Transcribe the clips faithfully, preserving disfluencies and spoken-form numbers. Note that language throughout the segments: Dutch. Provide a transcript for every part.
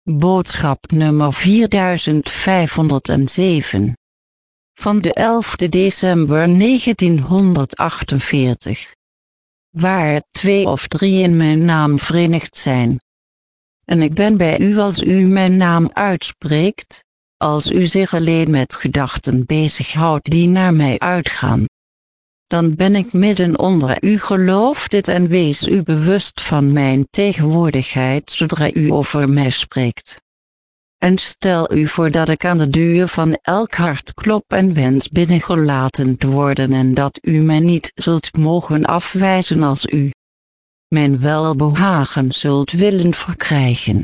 Boodschap nummer vierduizend vijfhonderdzeven. Van de elfde december negentienhonderdachtenveertig. Waar twee of drie in mijn naam verenigd zijn. En ik ben bij u als u mijn naam uitspreekt, als u zich alleen met gedachten bezighoudt die naar mij uitgaan. Dan ben ik midden onder u, geloof dit en wees u bewust van mijn tegenwoordigheid zodra u over mij spreekt. En stel u voor dat ik aan de deur van elk hart klop en wens binnengelaten te worden en dat u mij niet zult mogen afwijzen als u mijn welbehagen zult willen verkrijgen.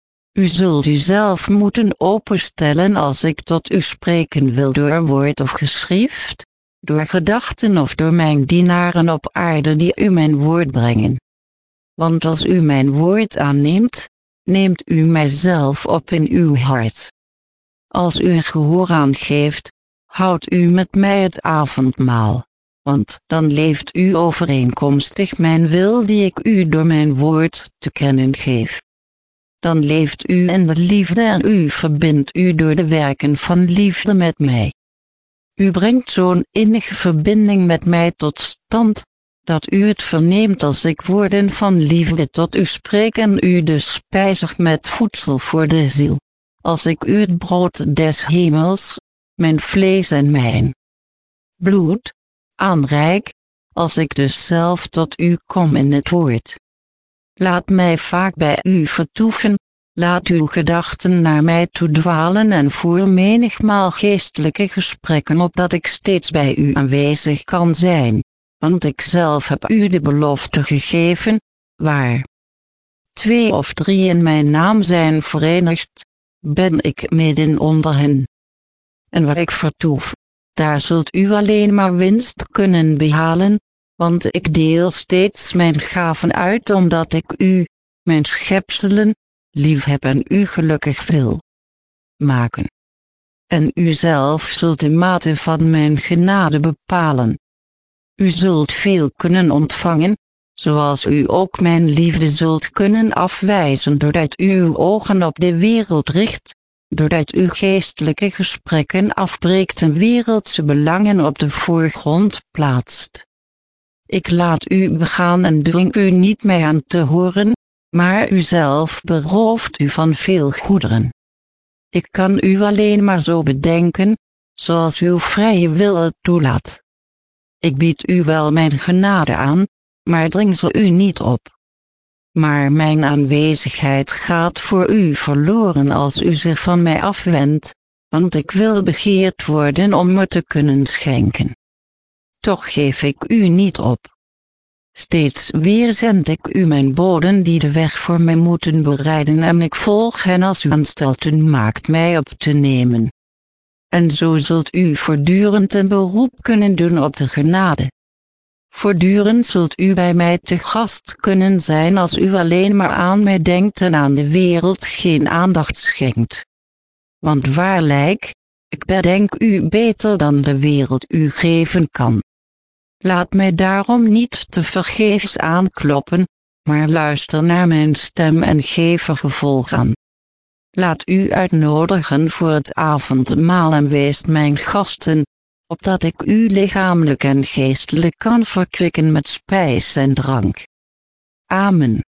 U zult uzelf moeten openstellen als ik tot u spreken wil door woord of geschrift, door gedachten of door mijn dienaren op aarde die u mijn woord brengen. Want als u mijn woord aanneemt, neemt u mijzelf op in uw hart. Als u een gehoor aangeeft, houdt u met mij het avondmaal, want dan leeft u overeenkomstig mijn wil die ik u door mijn woord te kennen geef. Dan leeft u in de liefde en u verbindt u door de werken van liefde met mij. U brengt zo'n innige verbinding met mij tot stand, dat u het verneemt als ik woorden van liefde tot u spreek en u dus spijzig met voedsel voor de ziel, als ik u het brood des hemels, mijn vlees en mijn bloed, aanreik, als ik dus zelf tot u kom in het woord. Laat mij vaak bij u vertoeven, laat uw gedachten naar mij toe dwalen en voer menigmaal geestelijke gesprekken opdat ik steeds bij u aanwezig kan zijn, want ik zelf heb u de belofte gegeven, waar twee of drie in mijn naam zijn verenigd, ben ik midden onder hen. En waar ik vertoef, daar zult u alleen maar winst kunnen behalen, want ik deel steeds mijn gaven uit omdat ik u, mijn schepselen, liefheb en u gelukkig wil maken. En u zelf zult de mate van mijn genade bepalen. U zult veel kunnen ontvangen, zoals u ook mijn liefde zult kunnen afwijzen doordat u uw ogen op de wereld richt, doordat u geestelijke gesprekken afbreekt en wereldse belangen op de voorgrond plaatst. Ik laat u begaan en dwing u niet mij aan te horen, maar uzelf berooft u van veel goederen. Ik kan u alleen maar zo bedenken, zoals uw vrije wil het toelaat. Ik bied u wel mijn genade aan, maar dring ze u niet op. Maar mijn aanwezigheid gaat voor u verloren als u zich van mij afwendt, want ik wil begeerd worden om me te kunnen schenken. Toch geef ik u niet op. Steeds weer zend ik u mijn boden die de weg voor mij moeten bereiden en ik volg hen als u aanstalten maakt mij op te nemen. En zo zult u voortdurend een beroep kunnen doen op de genade. Voortdurend zult u bij mij te gast kunnen zijn als u alleen maar aan mij denkt en aan de wereld geen aandacht schenkt. Want waarlijk, ik bedenk u beter dan de wereld u geven kan. Laat mij daarom niet te vergeefs aankloppen, maar luister naar mijn stem en geef er gevolg aan. Laat u uitnodigen voor het avondmaal en wees mijn gasten, opdat ik u lichamelijk en geestelijk kan verkwikken met spijs en drank. Amen.